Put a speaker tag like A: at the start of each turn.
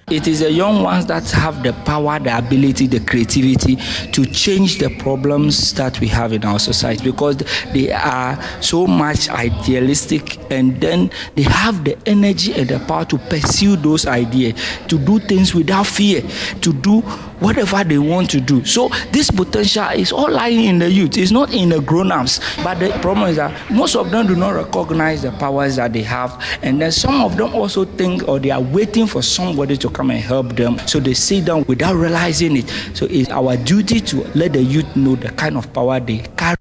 A: It is the young ones that have the power, the ability, the creativity to change the problems that we have in our society, because they are so much idealistic, and then they have the energy and the power to pursue those ideas, to do things without fear, to do whatever they want to do. So this potential is all lying in the youth. It's not in the grown-ups. But the problem is that most of them do not recognize the powers that they have, and then some of them also think, or they are waiting for somebody to come and help them. So they sit down without realizing it. So it's our duty to let the youth know the kind of power they carry.